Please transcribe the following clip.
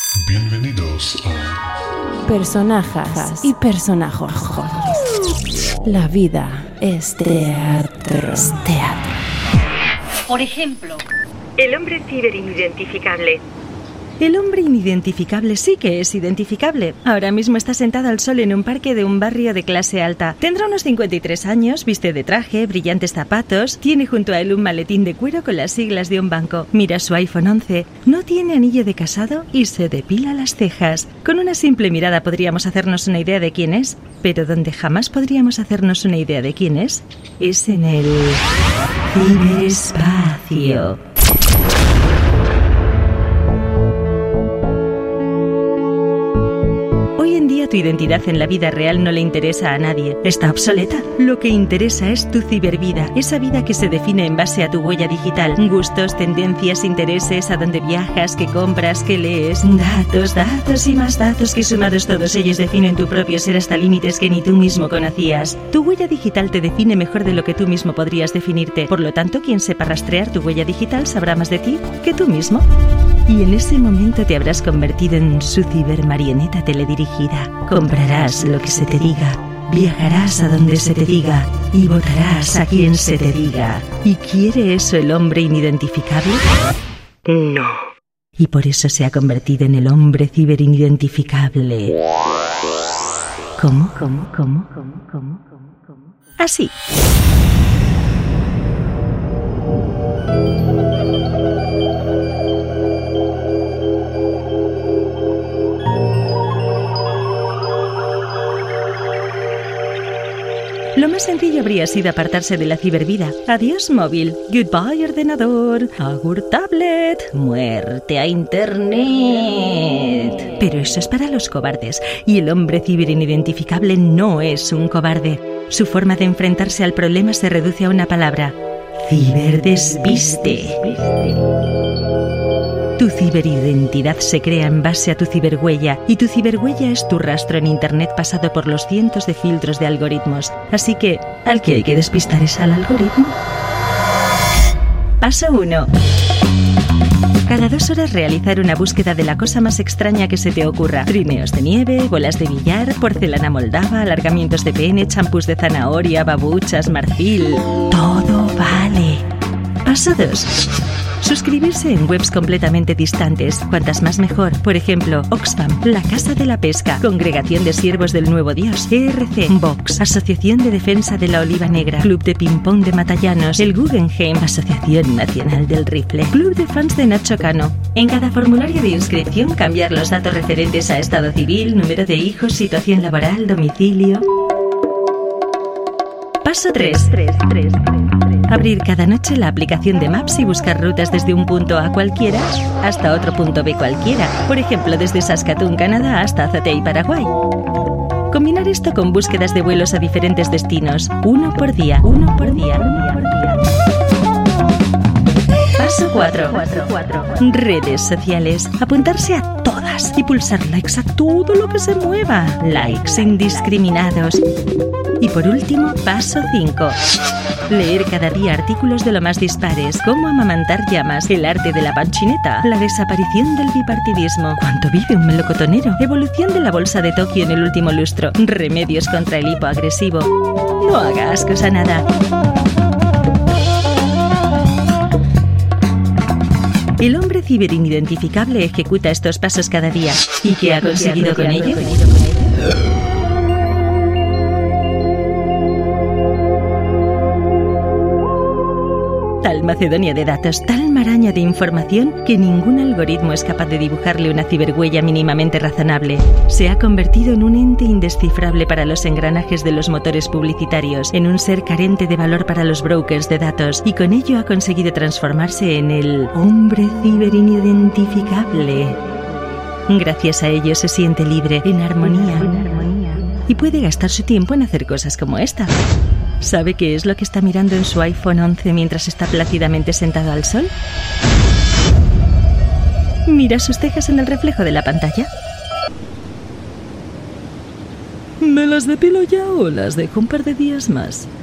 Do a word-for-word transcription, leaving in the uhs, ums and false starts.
Bienvenidos a Personajes y personajos. La vida es teatro. Es teatro. Por ejemplo, el hombre ciberidentificable. El hombre inidentificable sí que es identificable. Ahora mismo está sentado al sol en un parque de un barrio de clase alta. Tendrá unos cincuenta y tres años, viste de traje, brillantes zapatos, tiene junto a él un maletín de cuero con las siglas de un banco. Mira su iPhone once, no tiene anillo de casado y se depila las cejas. Con una simple mirada podríamos hacernos una idea de quién es, pero donde jamás podríamos hacernos una idea de quién es, es en el ciberespacio. Hoy en día tu identidad en la vida real no le interesa a nadie. Está obsoleta. Lo que interesa es tu cibervida, esa vida que se define en base a tu huella digital. Gustos, tendencias, intereses, a dónde viajas, qué compras, qué lees. Datos, datos y más datos que sumados todos ellos definen tu propio ser hasta límites que ni tú mismo conocías. Tu huella digital te define mejor de lo que tú mismo podrías definirte. Por lo tanto, quien sepa rastrear tu huella digital sabrá más de ti que tú mismo. Y en ese momento te habrás convertido en su cibermarioneta teledirigida. Comprarás lo que se te diga, viajarás a donde se te diga y votarás a quien se te diga. ¿Y quiere eso el hombre inidentificable? No. Y por eso se ha convertido en el hombre ciberidentificable. ¿Cómo? ¿Cómo? ¿Cómo? ¿Cómo? ¿Cómo? ¿Cómo? ¿Cómo? Así. Lo más sencillo habría sido apartarse de la cibervida. Adiós móvil, goodbye ordenador, agur tablet, muerte a internet. Pero eso es para los cobardes, y el hombre ciberidentificable no es un cobarde. Su forma de enfrentarse al problema se reduce a una palabra: ciberdespiste. Tu ciberidentidad se crea en base a tu ciberhuella, y tu ciberhuella es tu rastro en internet pasado por los cientos de filtros de algoritmos. Así que, ¿al que hay que despistar es al algoritmo? Paso uno. Cada dos horas realizar una búsqueda de la cosa más extraña que se te ocurra. Trineos de nieve, bolas de billar, porcelana moldava, alargamientos de pene, champús de zanahoria, babuchas, marfil... Todo vale. Paso dos. Suscribirse en webs completamente distantes, cuantas más mejor. Por ejemplo, Oxfam, la Casa de la Pesca, Congregación de Siervos del Nuevo Dios, E R C, Vox, Asociación de Defensa de la Oliva Negra, Club de Ping-Pong de Matallanos, el Guggenheim, Asociación Nacional del Rifle, Club de Fans de Nacho Cano. En cada formulario de inscripción cambiar los datos referentes a estado civil, número de hijos, situación laboral, domicilio... Paso tres. Abrir cada noche la aplicación de Maps y buscar rutas desde un punto A cualquiera hasta otro punto B cualquiera. Por ejemplo, desde Saskatoon, Canadá, hasta Azatei, Paraguay. Combinar esto con búsquedas de vuelos a diferentes destinos. Uno por día, uno por día, uno por día. Paso cuatro. Redes sociales. Apuntarse a todas y pulsar likes a todo lo que se mueva. Likes indiscriminados. Y por último, paso cinco. Leer cada día artículos de lo más dispares. Cómo amamantar llamas, el arte de la panchineta, la desaparición del bipartidismo, cuánto vive un melocotonero, evolución de la bolsa de Tokio en el último lustro, remedios contra el hipoagresivo. No haga ascos a nada. El hombre ciberidentificable ejecuta estos pasos cada día. ¿Y qué ha conseguido con ello? Tal macedonia de datos, tal maraña de información que ningún algoritmo es capaz de dibujarle una ciberhuella mínimamente razonable. Se ha convertido en un ente indescifrable para los engranajes de los motores publicitarios, en un ser carente de valor para los brokers de datos, y con ello ha conseguido transformarse en el hombre ciberidentificable. Gracias a ello se siente libre, en armonía, y puede gastar su tiempo en hacer cosas como esta. ¿Sabe qué es lo que está mirando en su iPhone once mientras está plácidamente sentado al sol? ¿Mira sus cejas en el reflejo de la pantalla? ¿Me las depilo ya o las dejo un par de días más?